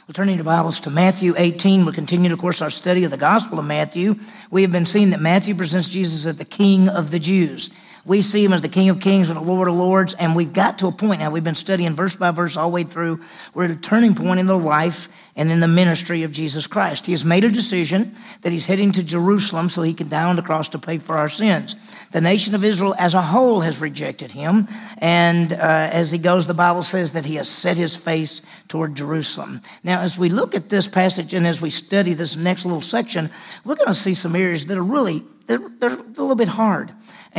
We're turning your Bibles to Matthew 18. We're continuing, of course, our study of the Gospel of Matthew. We have been seeing that Matthew presents Jesus as the King of the Jews. We see him as the King of Kings and the Lord of Lords, and we've got to a point now. We've been studying verse by verse all the way through. We're at a turning point in the life and in the ministry of Jesus Christ. He has made a decision that he's heading to Jerusalem so he can die on the cross to pay for our sins. The nation of Israel as a whole has rejected him, and as he goes, the Bible says that he has set his face toward Jerusalem. Now, as we look at this passage and as we study this next little section, we're going to see some areas that are really, they're a little bit hard.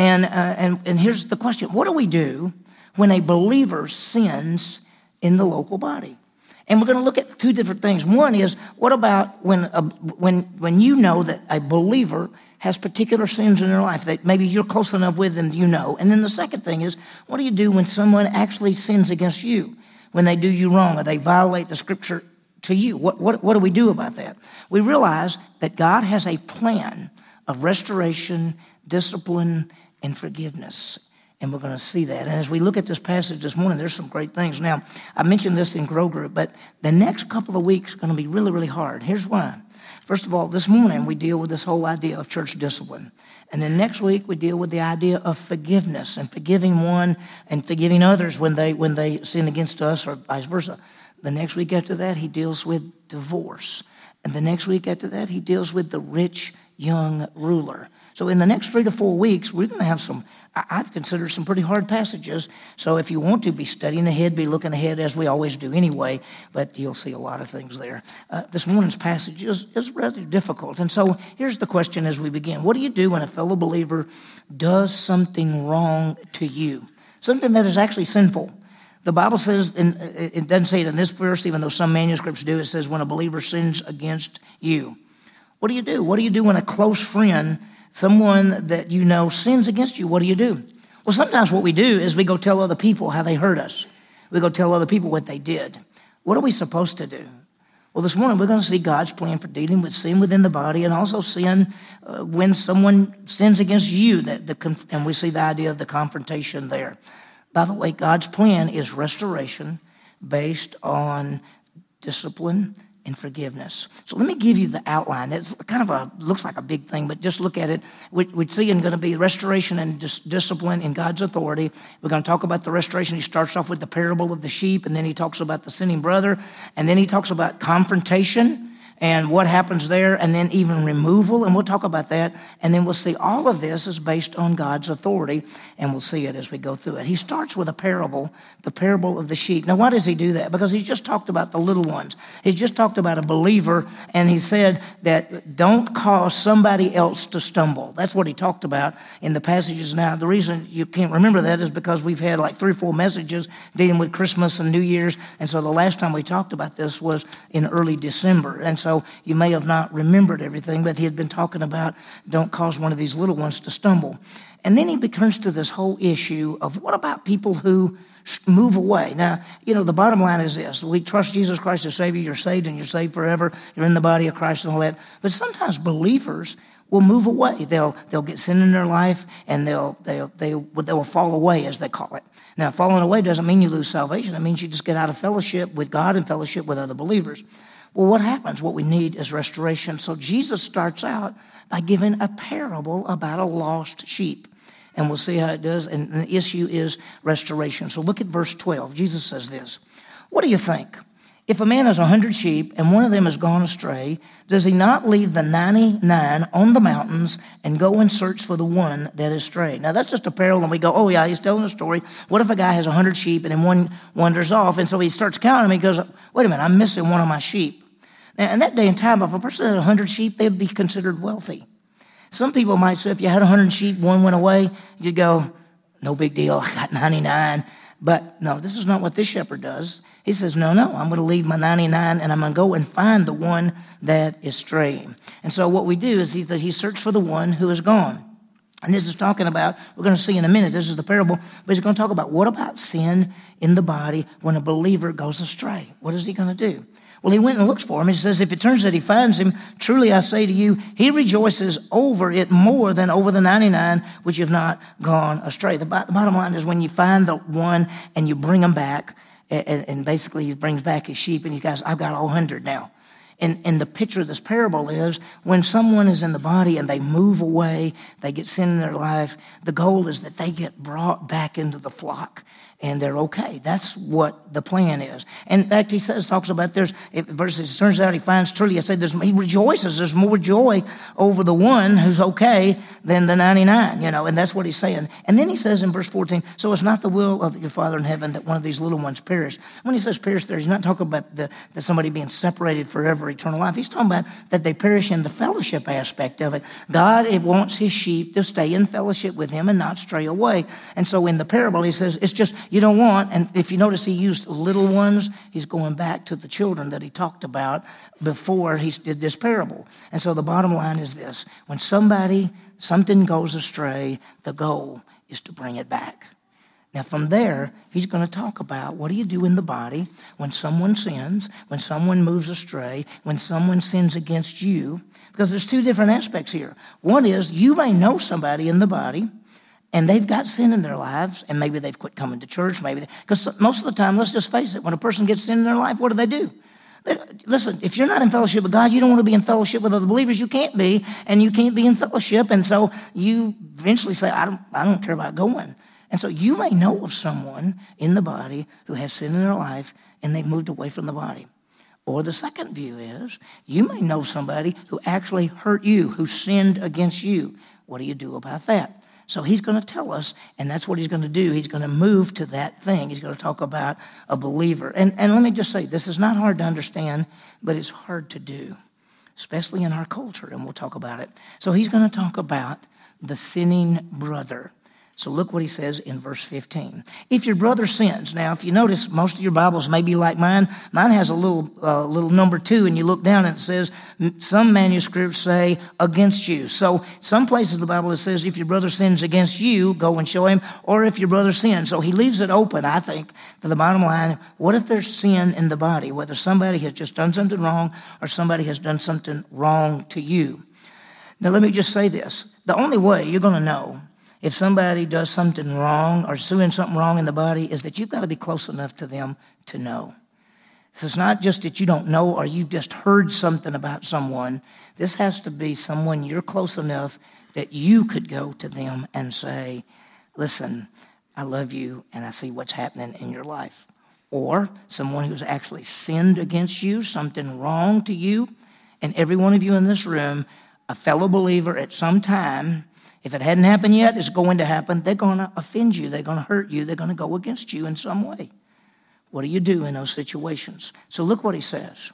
And here's the question. What do we do when a believer sins in the local body? And we're going to look at two different things. One is, what about when you know that a believer has particular sins in their life that maybe you're close enough with them you know? And then the second thing is, what do you do when someone actually sins against you, when they do you wrong or they violate the Scripture to you? What do we do about that? We realize that God has a plan of restoration, discipline, and forgiveness. And we're going to see that. And as we look at this passage this morning, there's some great things. Now, I mentioned this in Grow Group, but the next couple of weeks are going to be really, really hard. Here's why. First of all, this morning we deal with this whole idea of church discipline. And then next week we deal with the idea of forgiveness and forgiving one and forgiving others when they sin against us or vice versa. The next week after that, he deals with divorce. And the next week after that, he deals with the rich young ruler. So in the next 3 to 4 weeks, we're going to have I've considered some pretty hard passages. So if you want to be studying ahead, be looking ahead as we always do anyway, but you'll see a lot of things there. This morning's passage is rather difficult. And so here's the question as we begin. What do you do when a fellow believer does something wrong to you? Something that is actually sinful. The Bible says, and it doesn't say it in this verse, even though some manuscripts do, it says when a believer sins against you. What do you do? What do you do when a close friend, someone that you know, sins against you? What do you do? Well, sometimes what we do is we go tell other people how they hurt us. We go tell other people what they did. What are we supposed to do? Well, this morning we're going to see God's plan for dealing with sin within the body and also sin when someone sins against you. And we see the idea of the confrontation there. By the way, God's plan is restoration based on discipline and forgiveness. So let me give you the outline. It's kind of looks like a big thing, but just look at it. We'd see it's going to be restoration and discipline in God's authority. We're going to talk about the restoration. He starts off with the parable of the sheep, and then he talks about the sinning brother, and then he talks about confrontation and what happens there, and then even removal, and we'll talk about that. And then we'll see all of this is based on God's authority, and we'll see it as we go through it. He starts with a parable, the parable of the sheep. Now, why does he do that? Because he just talked about the little ones. He just talked about a believer, and he said that don't cause somebody else to stumble. That's what he talked about in the passages. Now, the reason you can't remember that is because we've had like 3 or 4 messages dealing with Christmas and New Year's, and so the last time we talked about this was in early December. And so you may have not remembered everything, but he had been talking about don't cause one of these little ones to stumble. And then he returns to this whole issue of what about people who move away? Now, the bottom line is this. We trust Jesus Christ as Savior. You're saved and you're saved forever. You're in the body of Christ and all that. But sometimes believers will move away. They'll get sin in their life and they will fall away, as they call it. Now, falling away doesn't mean you lose salvation. It means you just get out of fellowship with God and fellowship with other believers. Well, what happens? What we need is restoration. So Jesus starts out by giving a parable about a lost sheep. And we'll see how it does. And the issue is restoration. So look at verse 12. Jesus says this. What do you think? If a man has 100 sheep and one of them has gone astray, does he not leave the 99 on the mountains and go and search for the one that is strayed? Now, that's just a parable, and we go, oh, yeah, he's telling a story. What if a guy has 100 sheep and then one wanders off? And so he starts counting them. He goes, wait a minute, I'm missing one of my sheep. Now, in that day and time, if a person had 100 sheep, they'd be considered wealthy. Some people might say if you had 100 sheep, one went away, you'd go, no big deal, I got 99. But no, this is not what this shepherd does. He says, no, I'm going to leave my 99 and I'm going to go and find the one that is straying. And so what we do is he searched for the one who is gone. And this is talking about, we're going to see in a minute, this is the parable, but he's going to talk about what about sin in the body when a believer goes astray? What is he going to do? Well, he went and looks for him. He says, if it turns out he finds him, truly I say to you, he rejoices over it more than over the 99 which have not gone astray. The bottom line is when you find the one and you bring him back, and basically he brings back his sheep, and he goes, I've got all 100 now. And the picture of this parable is when someone is in the body and they move away, they get sin in their life, the goal is that they get brought back into the flock and they're okay. That's what the plan is. And in fact, he talks about verses, it turns out he finds truly, he rejoices. There's more joy over the one who's okay than the 99, and that's what he's saying. And then he says in verse 14, so it's not the will of your Father in heaven that one of these little ones perish. When he says perish there, he's not talking about that somebody being separated forever, eternal life. He's talking about that they perish in the fellowship aspect of it. God wants his sheep to stay in fellowship with him and not stray away. And so in the parable, he says, it's just, you don't want, and if you notice he used little ones, he's going back to the children that he talked about before he did this parable. And so the bottom line is this: when something goes astray, the goal is to bring it back. Now from there, he's going to talk about what do you do in the body when someone sins, when someone moves astray, when someone sins against you, because there's two different aspects here. One is you may know somebody in the body, and they've got sin in their lives, and maybe they've quit coming to church, because most of the time, let's just face it, when a person gets sin in their life, what do? Listen, if you're not in fellowship with God, you don't want to be in fellowship with other believers. You can't be, and you can't be in fellowship, and so you eventually say, I don't care about going. And so you may know of someone in the body who has sin in their life, and they've moved away from the body. Or the second view is, you may know somebody who actually hurt you, who sinned against you. What do you do about that? So he's going to tell us, and that's what he's going to do. He's going to move to that thing. He's going to talk about a believer. And let me just say, this is not hard to understand, but it's hard to do, especially in our culture, and we'll talk about it. So he's going to talk about the sinning brother. So look what he says in verse 15. If your brother sins, now if you notice, most of your Bibles may be like mine. Mine has a little number 2, and you look down and it says, some manuscripts say against you. So some places in the Bible it says, if your brother sins against you, go and show him, or if your brother sins. So he leaves it open, I think, to the bottom line. What if there's sin in the body, whether somebody has just done something wrong or somebody has done something wrong to you? Now let me just say this. The only way you're going to know if somebody does something wrong or doing something wrong in the body is that you've got to be close enough to them to know. So it's not just that you don't know or you've just heard something about someone. This has to be someone you're close enough that you could go to them and say, listen, I love you and I see what's happening in your life. Or someone who's actually sinned against you, something wrong to you. And every one of you in this room, a fellow believer at some time, if it hadn't happened yet, it's going to happen. They're going to offend you. They're going to hurt you. They're going to go against you in some way. What do you do in those situations? So look what he says.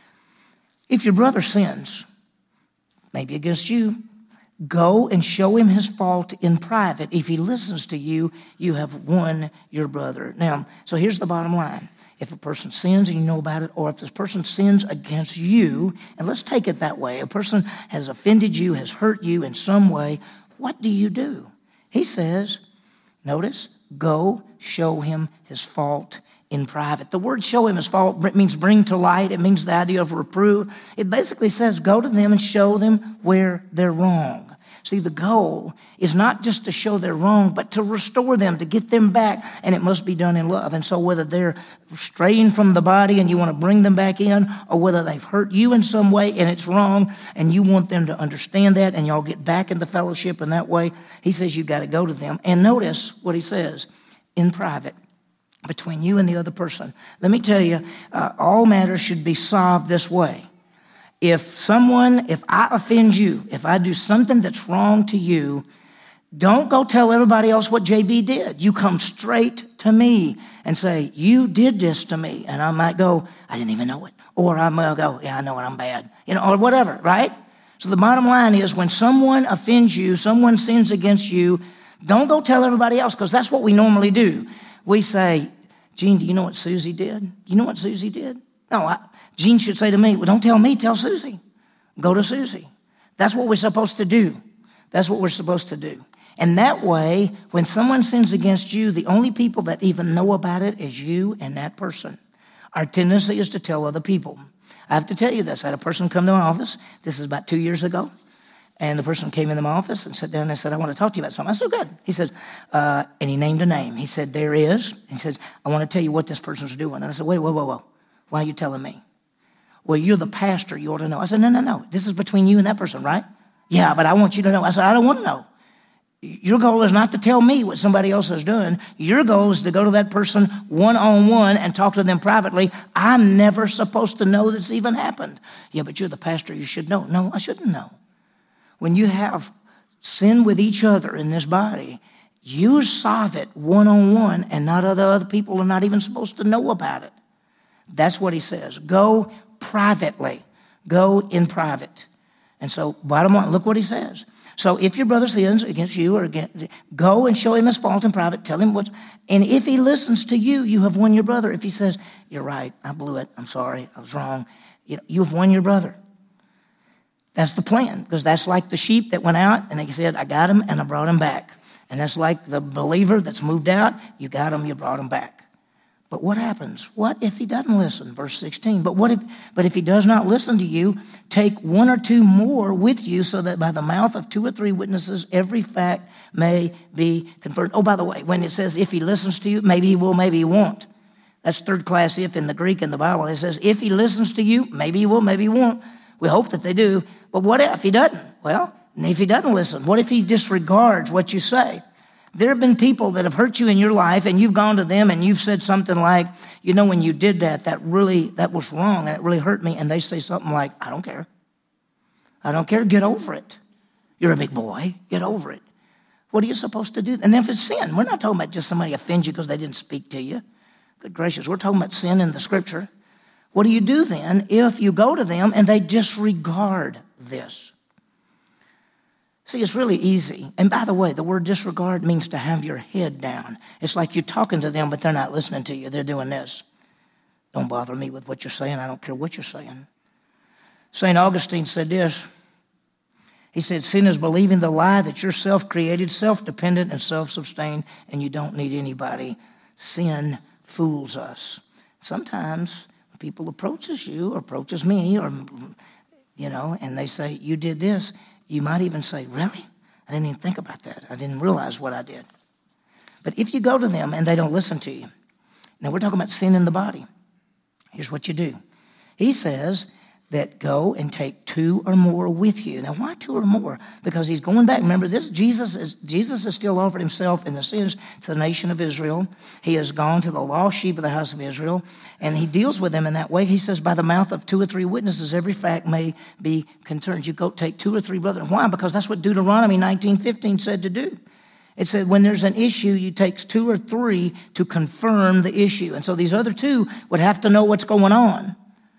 If your brother sins, maybe against you, go and show him his fault in private. If he listens to you, you have won your brother. Now, so here's the bottom line. If a person sins and you know about it, or if this person sins against you, and let's take it that way, a person has offended you, has hurt you in some way, what do you do? He says, notice, go show him his fault in private. The word show him his fault means bring to light. It means the idea of reprove. It basically says go to them and show them where they're wrong. See, the goal is not just to show they're wrong, but to restore them, to get them back, and it must be done in love. And so whether they're straying from the body and you want to bring them back in, or whether they've hurt you in some way and it's wrong and you want them to understand that and y'all get back in the fellowship in that way, he says you got to go to them. And notice what he says, in private, between you and the other person. Let me tell you, all matters should be solved this way. If I offend you, if I do something that's wrong to you, don't go tell everybody else what JB did. You come straight to me and say, you did this to me. And I might go, I didn't even know it. Or I might go, yeah, I know it, I'm bad. Or whatever, right? So the bottom line is when someone offends you, someone sins against you, don't go tell everybody else, because that's what we normally do. We say, Gene, do you know what Susie did? You know what Susie did? No, Gene should say to me, well, don't tell me, tell Susie. Go to Susie. That's what we're supposed to do. That's what we're supposed to do. And that way, when someone sins against you, the only people that even know about it is you and that person. Our tendency is to tell other people. I have to tell you this. I had a person come to my office. This is about 2 years ago. And the person came in my office and sat down and said, I want to talk to you about something. I said, good. He says, and he named a name. He said, there is. He says, I want to tell you what this person's doing. And I said, wait. Why are you telling me? Well, you're the pastor. You ought to know. I said, no. This is between you and that person, right? Yeah, but I want you to know. I said, I don't want to know. Your goal is not to tell me what somebody else is doing. Your goal is to go to that person one-on-one and talk to them privately. I'm never supposed to know this even happened. Yeah, but you're the pastor. You should know. No, I shouldn't know. When you have sin with each other in this body, you solve it one-on-one, and not other people are not even supposed to know about it. That's what he says. Go privately. Go in private. And so, bottom line, look what he says. So if your brother sins against you or go and show him his fault in private, tell him and if he listens to you, you have won your brother. If he says, you're right, I blew it, I'm sorry, I was wrong, you have won your brother. That's the plan, because that's like the sheep that went out and they said, I got him and I brought him back. And that's like the believer that's moved out, you got him, you brought him back. But what happens? What if he doesn't listen? Verse 16. But if he does not listen to you, take one or two more with you, so that by the mouth of 2 or 3 witnesses, every fact may be confirmed. Oh, by the way, when it says if he listens to you, maybe he will, maybe he won't. That's third class if in the Greek in the Bible. It says if he listens to you, maybe he will, maybe he won't. We hope that they do. But what if he doesn't? Well, if he doesn't listen, what if he disregards what you say? There have been people that have hurt you in your life, and you've gone to them and you've said something like, when you did that was wrong and it really hurt me. And they say something like, I don't care. I don't care. Get over it. You're a big boy. Get over it. What are you supposed to do? And then if it's sin, we're not talking about just somebody offends you because they didn't speak to you. Good gracious. We're talking about sin in the scripture. What do you do then if you go to them and they disregard this? See, it's really easy. And by the way, the word disregard means to have your head down. It's like you're talking to them, but they're not listening to you. They're doing this. Don't bother me with what you're saying. I don't care what you're saying. St. Augustine said this. He said, sin is believing the lie that you're self-created, self-dependent, and self-sustained, and you don't need anybody. Sin fools us. Sometimes when people approaches you or approaches me or, and they say, you did this, you might even say, really? I didn't even think about that. I didn't realize what I did. But if you go to them and they don't listen to you, now we're talking about sin in the body. Here's what you do. He says that go and take 2 or more with you. Now, why 2 or more? Because he's going back. Remember, Jesus has still offered himself in the sins to the nation of Israel. He has gone to the lost sheep of the house of Israel, and he deals with them in that way. He says, by the mouth of 2 or 3 witnesses, every fact may be confirmed. You go take 2 or 3 brethren. Why? Because that's what Deuteronomy 19:15 said to do. It said when there's an issue, you take 2 or 3 to confirm the issue. And so these other 2 would have to know what's going on,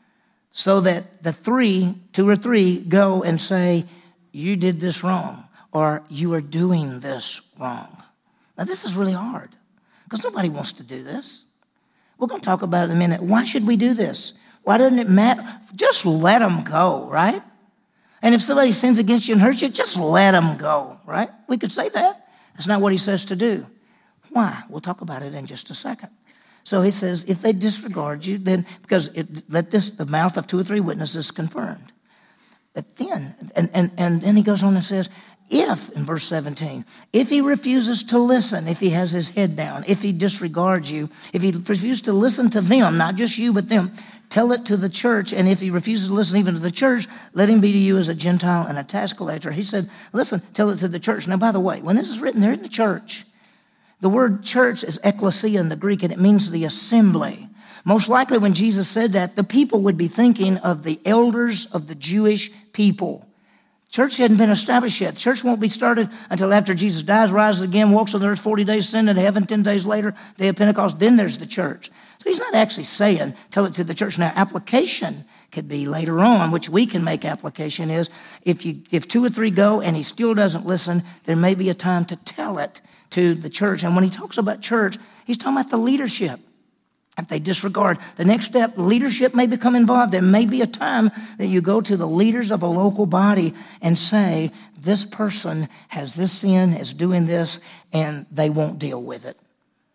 so that the 2 or 3 go and say, you did this wrong, or you are doing this wrong. Now, this is really hard, because nobody wants to do this. We're going to talk about it in a minute. Why should we do this? Why doesn't it matter? Just let them go, right? And if somebody sins against you and hurts you, just let them go, right? We could say that. That's not what he says to do. Why? We'll talk about it in just a second. So he says, if they disregard you, then because the mouth of 2 or 3 witnesses confirmed. But then, and then he goes on and says, if, in verse 17, if he refuses to listen, if he has his head down, if he disregards you, if he refuses to listen to them, not just you, but them, tell it to the church. And if he refuses to listen even to the church, let him be to you as a Gentile and a tax collector. He said, listen, tell it to the church. Now, by the way, when this is written, they're in the church. The word church is ekklesia in the Greek, and it means the assembly. Most likely when Jesus said that, the people would be thinking of the elders of the Jewish people. Church hadn't been established yet. Church won't be started until after Jesus dies, rises again, walks on the earth 40 days, ascended to heaven, 10 days later, day of Pentecost. Then there's the church. So he's not actually saying, tell it to the church. Now, application could be later on, which we can make application is, if 2 or 3 go and he still doesn't listen, there may be a time to tell it to the church. And when he talks about church, he's talking about the leadership. If they disregard the next step, leadership may become involved. There may be a time that you go to the leaders of a local body and say, this person has this sin, is doing this, and they won't deal with it.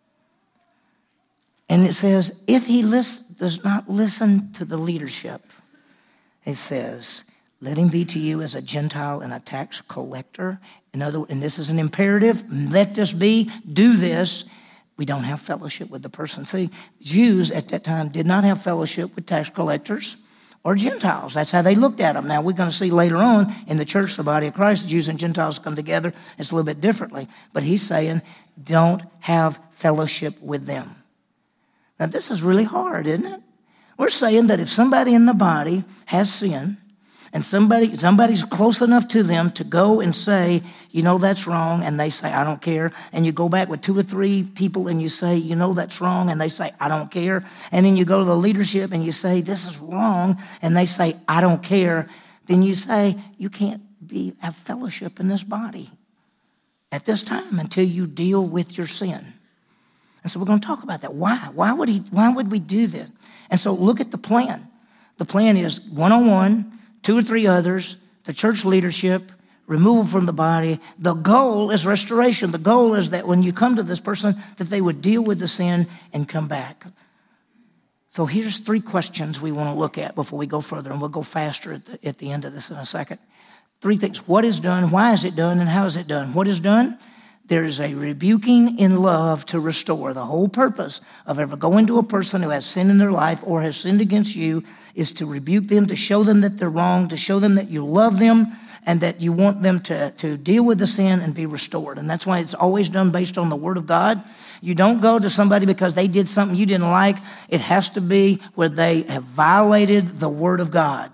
And it says, if he does not listen to the leadership, it says, Let him be to you as a Gentile and a tax collector. And this is an imperative. Let this be. Do this. We don't have fellowship with the person. See, Jews at that time did not have fellowship with tax collectors or Gentiles. That's how they looked at them. Now, we're going to see later on in the church, the body of Christ, the Jews and Gentiles come together. It's a little bit differently. But he's saying, don't have fellowship with them. Now, this is really hard, isn't it? We're saying that if somebody in the body has sin, and somebody's close enough to them to go and say, you know, that's wrong, and they say, I don't care. And you go back with 2 or 3 people and you say, you know, that's wrong, and they say, I don't care. And then you go to the leadership and you say, this is wrong, and they say, I don't care. Then you say, you can't have fellowship in this body at this time until you deal with your sin. And so we're going to talk about that. Why? Why would we do that? And so look at the plan. The plan is one-on-one, 2 or 3 others, the church leadership, removal from the body. The goal is restoration. The goal is that when you come to this person, that they would deal with the sin and come back. So here's 3 questions we want to look at before we go further, and we'll go faster at the end of this in a second. 3 things. What is done? Why is it done? And how is it done? What is done? There is a rebuking in love to restore. The whole purpose of ever going to a person who has sin in their life or has sinned against you is to rebuke them, to show them that they're wrong, to show them that you love them and that you want them to deal with the sin and be restored. And that's why it's always done based on the Word of God. You don't go to somebody because they did something you didn't like. It has to be where they have violated the Word of God.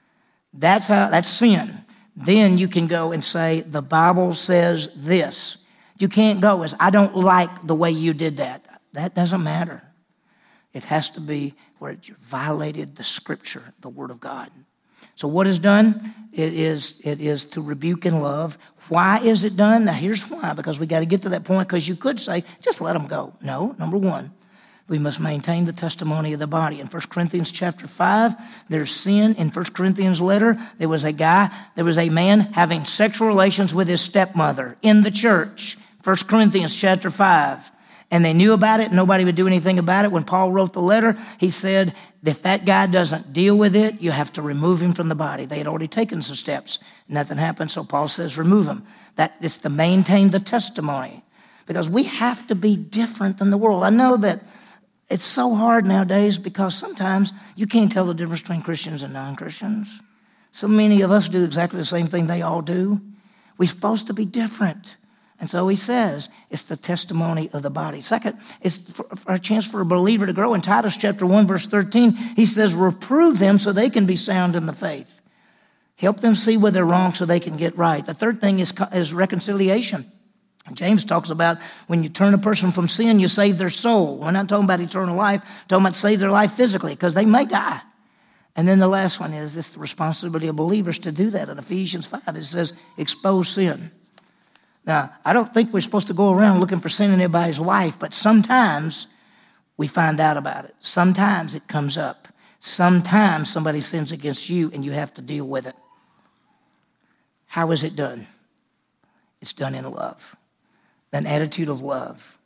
That's sin. Then you can go and say, the Bible says this. You can't go as, I don't like the way you did that. That doesn't matter. It has to be where you violated the Scripture, the Word of God. So what is done? It is to rebuke in love. Why is it done? Now here's why, because we got to get to that point, because you could say, just let them go. No, number 1, we must maintain the testimony of the body. In 1 Corinthians chapter 5, there's sin. In 1 Corinthians letter, there was a man having sexual relations with his stepmother in the church. 1 Corinthians chapter 5. And they knew about it. Nobody would do anything about it. When Paul wrote the letter, he said, if that guy doesn't deal with it, you have to remove him from the body. They had already taken some steps. Nothing happened, so Paul says, remove him. That is to maintain the testimony. Because we have to be different than the world. I know that it's so hard nowadays because sometimes you can't tell the difference between Christians and non-Christians. So many of us do exactly the same thing they all do. We're supposed to be different. And so he says, it's the testimony of the body. Second, it's for a chance for a believer to grow. In Titus chapter 1, verse 13, he says, reprove them so they can be sound in the faith. Help them see where they're wrong so they can get right. The third thing is reconciliation. James talks about when you turn a person from sin, you save their soul. We're not talking about eternal life, we're talking about save their life physically, because they may die. And then the last one is it's the responsibility of believers to do that. In Ephesians 5, it says, expose sin. Now, I don't think we're supposed to go around looking for sin in everybody's life, but sometimes we find out about it. Sometimes it comes up. Sometimes somebody sins against you and you have to deal with it. How is it done? It's done in love, an attitude of love.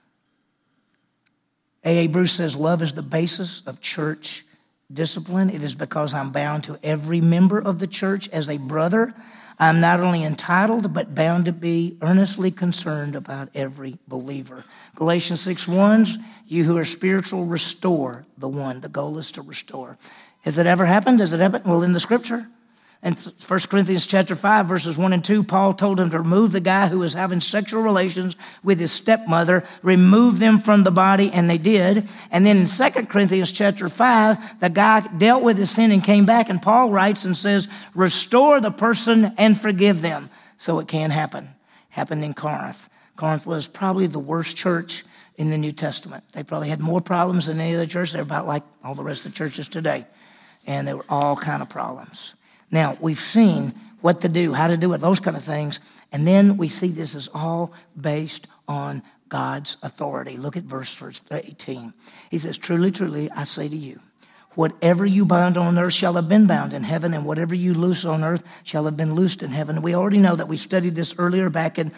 A.A. Bruce says, love is the basis of church discipline. It is because I'm bound to every member of the church as a brother. I'm not only entitled, but bound to be earnestly concerned about every believer. Galatians 6:1, you who are spiritual, restore the one. The goal is to restore. Has it ever happened? Does it happen? Well, in the Scripture. In 1 Corinthians chapter 5, verses 1 and 2, Paul told him to remove the guy who was having sexual relations with his stepmother, remove them from the body, and they did. And then in 2 Corinthians chapter 5, the guy dealt with his sin and came back, and Paul writes and says, restore the person and forgive them. So it can happen. Happened in Corinth. Corinth was probably the worst church in the New Testament. They probably had more problems than any other church. They're about like all the rest of the churches today. And they were all kind of problems. Now, we've seen what to do, how to do it, those kind of things. And then we see this is all based on God's authority. Look at verse 18. He says, truly, truly, I say to you, Whatever you bind on earth shall have been bound in heaven, and whatever you loose on earth shall have been loosed in heaven. We already know that we studied this earlier back in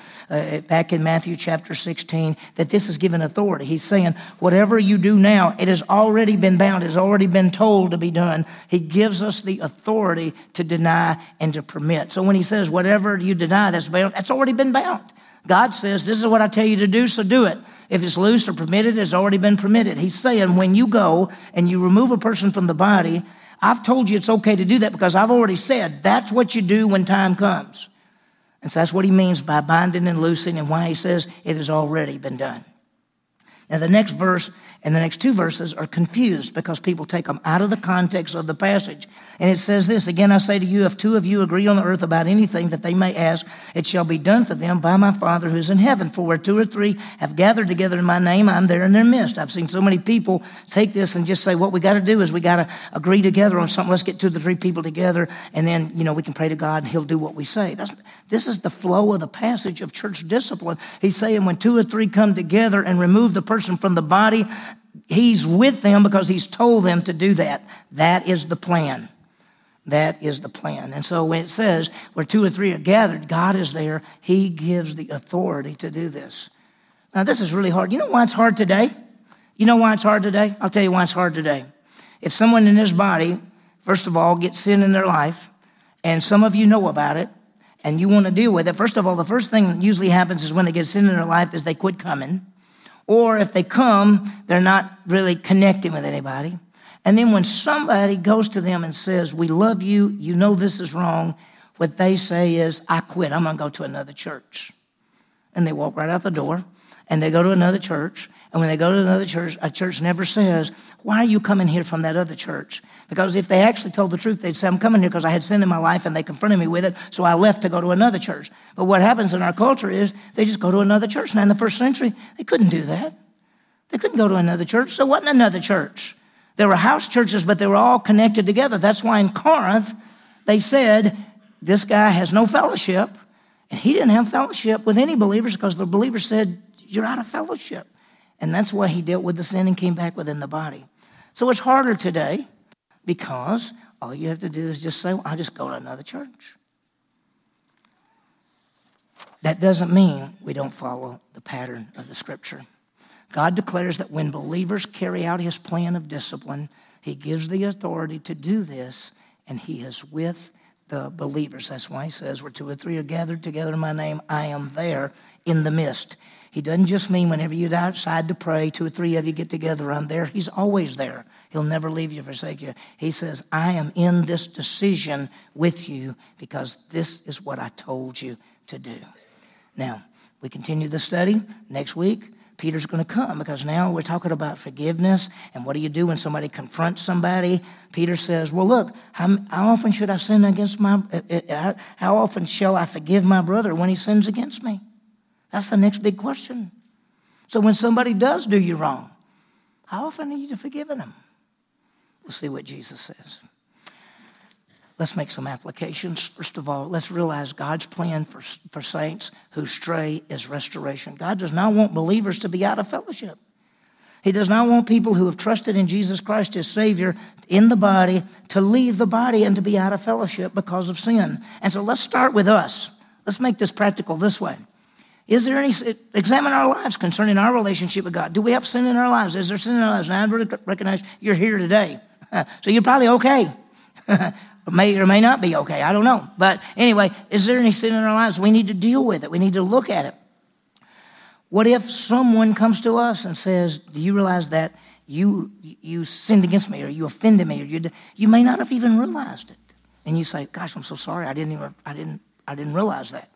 Matthew chapter 16, that this is given authority. He's saying, whatever you do now, it has already been bound, it has already been told to be done. He gives us the authority to deny and to permit. So when he says, whatever you deny that's bound, that's already been bound. God says, this is what I tell you to do, so do it. If it's loose or permitted, it's already been permitted. He's saying, when you go and you remove a person from the body, I've told you it's okay to do that because I've already said that's what you do when time comes. And so that's what he means by binding and loosing, and why he says it has already been done. Now, the next verse and the next two verses are confused because people take them out of the context of the passage. And it says this, again, I say to you, if two of you agree on the earth about anything that they may ask, it shall be done for them by my Father who is in heaven. For where two or three have gathered together in my name, I'm there in their midst. I've seen so many people take this and just say, what we got to do is we got to agree together on something. Let's get two to three people together, and then, we can pray to God and he'll do what we say. This is the flow of the passage of church discipline. He's saying when two or three come together and remove the person from the body, he's with them because he's told them to do that. That is the plan. That is the plan. And so when it says where two or three are gathered, God is there. He gives the authority to do this. Now, this is really hard. You know why it's hard today? You know why it's hard today? I'll tell you why it's hard today. If someone in this body, first of all, gets sin in their life, and some of you know about it, and you want to deal with it, first of all, the first thing that usually happens is when they get sin in their life is they quit coming. Or if they come, they're not really connecting with anybody. And then when somebody goes to them and says, we love you, you know this is wrong, what they say is, I quit, I'm going to go to another church. And they walk right out the door, and they go to another church. And when they go to another church, a church never says, why are you coming here from that other church? Because if they actually told the truth, they'd say, I'm coming here because I had sin in my life, and they confronted me with it, so I left to go to another church. But what happens in our culture is they just go to another church. Now, in the first century, they couldn't do that. They couldn't go to another church. So it wasn't another church. There were house churches, but they were all connected together. That's why in Corinth, they said, this guy has no fellowship. And he didn't have fellowship with any believers because the believers said, you're out of fellowship. And that's why he dealt with the sin and came back within the body. So it's harder today because all you have to do is just say, well, I'll just go to another church. That doesn't mean we don't follow the pattern of the Scripture. God declares that when believers carry out his plan of discipline, he gives the authority to do this, and he is with the believers. That's why he says, where two or three are gathered together in my name, I am there in the midst. He doesn't just mean whenever you decide to pray, two or three of you get together, I'm there. He's always there. He'll never leave you, forsake you. He says, I am in this decision with you because this is what I told you to do. Now, we continue the study next week. Peter's going to come because now we're talking about forgiveness and what do you do when somebody confronts somebody. Peter says, well, look, how often should I sin against how often shall I forgive my brother when he sins against me? That's the next big question. So when somebody does do you wrong, how often are you forgiving them? We'll see what Jesus says. Let's make some applications. First of all, let's realize God's plan for saints who stray is restoration. God does not want believers to be out of fellowship. He does not want people who have trusted in Jesus Christ as Savior in the body to leave the body and to be out of fellowship because of sin. And so let's start with us. Let's make this practical this way. Examine our lives concerning our relationship with God. Do we have sin in our lives? Is there sin in our lives? Now, I recognize you're here today, so you're probably okay. May or may not be okay. I don't know. But anyway, is there any sin in our lives? We need to deal with it. We need to look at it. What if someone comes to us and says, do you realize that you sinned against me or you offended me or you may not have even realized it? And you say, gosh, I'm so sorry. I didn't realize that.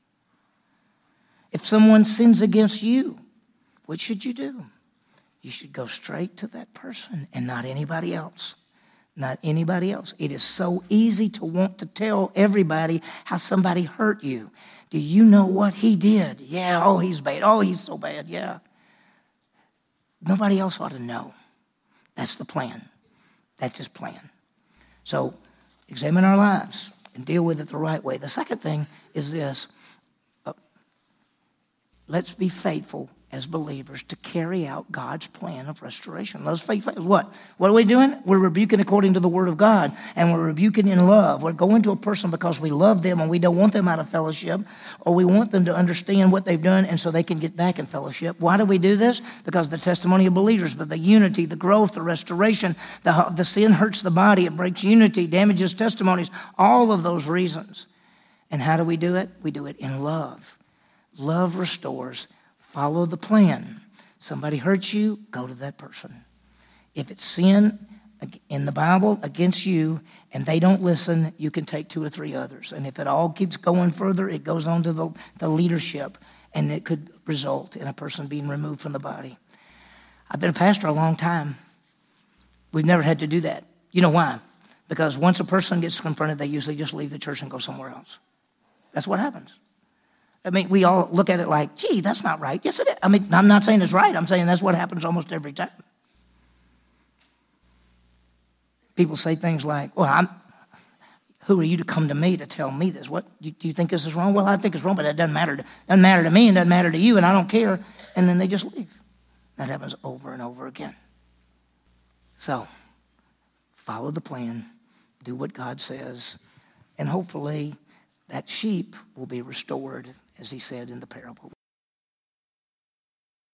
If someone sins against you, what should you do? You should go straight to that person and not anybody else. Not anybody else. It is so easy to want to tell everybody how somebody hurt you. Do you know what he did? Yeah, oh, he's bad. Oh, he's so bad, yeah. Nobody else ought to know. That's the plan. That's his plan. So examine our lives and deal with it the right way. The second thing is this. let's be faithful as believers to carry out God's plan of restoration. Let's faithful. What? What are we doing? We're rebuking according to the Word of God, and we're rebuking in love. We're going to a person because we love them and we don't want them out of fellowship, or we want them to understand what they've done and so they can get back in fellowship. Why do we do this? Because of the testimony of believers, but the unity, the growth, the restoration, the sin hurts the body, it breaks unity, damages testimonies, all of those reasons. And how do we do it? We do it in love. Love restores. Follow the plan. Somebody hurts you, go to that person. If it's sin in the Bible against you and they don't listen, you can take 2 or 3 others. And if it all keeps going further, it goes on to the leadership, and it could result in a person being removed from the body. I've been a pastor a long time. We've never had to do that. You know why? Because once a person gets confronted, they usually just leave the church and go somewhere else. That's what happens. I mean, we all look at it like, gee, that's not right. Yes, it is. I mean, I'm not saying it's right. I'm saying that's what happens almost every time. People say things like, well, who are you to come to me to tell me this? What do you think this is wrong? Well, I think it's wrong, but it doesn't matter. It doesn't matter to me and doesn't matter to you, and I don't care. And then they just leave. That happens over and over again. So, follow the plan. Do what God says. And hopefully that sheep will be restored, as he said in the parable.